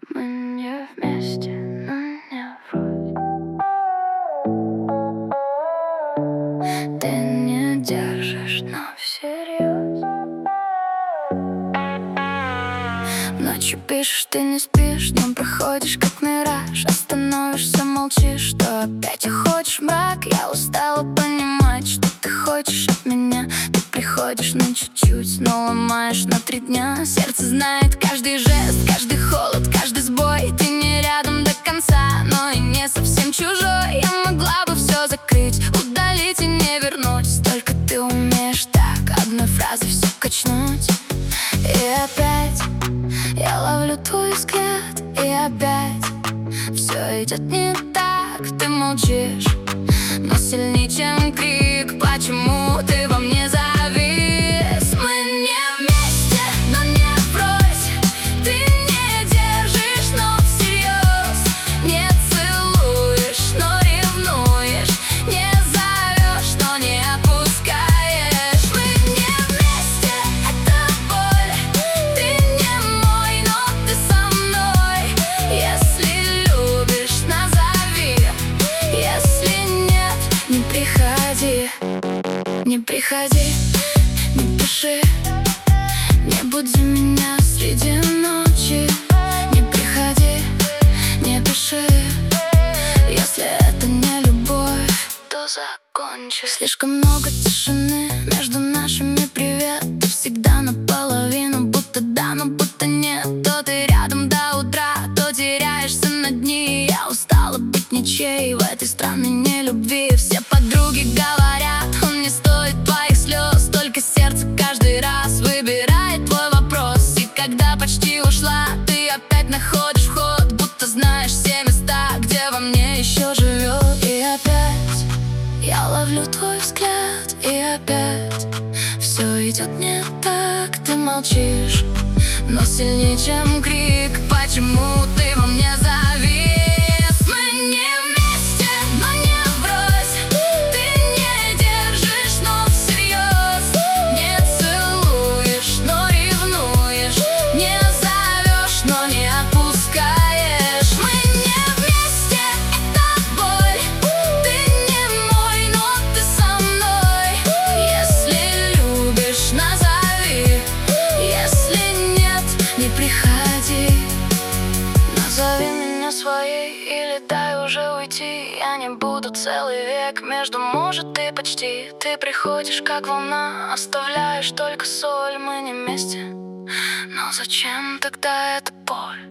Мы не вместе, но не врозь. Ты не держишь, но всерьез. Ночью пишешь, ты не спишь, днем проходишь как мираж. Остановишься, молчишь, что опять уходишь в мрак. Я устала понимать, что ты хочешь от меня. Ты приходишь на чуть-чуть, но ломаешь на 3 дня. Сердце знает каждый жест, каждый холод, каждый сбой. Ты не рядом до конца, но и не совсем чужой. Я могла бы все закрыть, удалить и не вернуть. Только ты умеешь так одной фразой все качнуть. И опять я ловлю твой взгляд, и опять все идет не так. Ты молчишь, но сильнее, чем крик. Почему ты во мне завис? Мы не вместе, но не врозь. Ты не держишь, но всерьез. Не целуешь, но ревнуешь. Не зовешь, но не отпускаешь. Мы не вместе, это боль. Ты не мой, но ты со мной. Если любишь, назови. Если нет, не приходи. Не приходи, не пиши. Не буди меня среди ночи. Не приходи, не пиши. Если это не любовь, то закончи. Слишком много тишины между нашими привет. Ты всегда наполовину, будто да, но будто нет. То ты рядом до утра, то теряешься на дни. Я устала быть ничьей в этой странной нелюбви. Все подруги говорят, он не стоит твоих слез. Только сердце каждый раз выбирает твой вопрос. И когда почти ушла, ты опять находишь вход, будто знаешь все места, где во мне еще живет. И опять я ловлю твой взгляд, и опять все идет не так. Ты молчишь, но сильнее, чем крик. Почему ты во мне завис? Мы не вместе, но не врозь. Ты не держишь, но всерьез. Не целуешь, но ревнуешь. Не зовешь, но не отпускаешь. Мы не вместе, это боль. Ты не мой, но ты со мной. Если любишь, назови. Если нет, не приходи. Назови меня своей или дай уже уйти. Я не буду целый век между может и почти. Ты приходишь как волна, оставляешь только соль. Мы не вместе, но зачем тогда эта боль?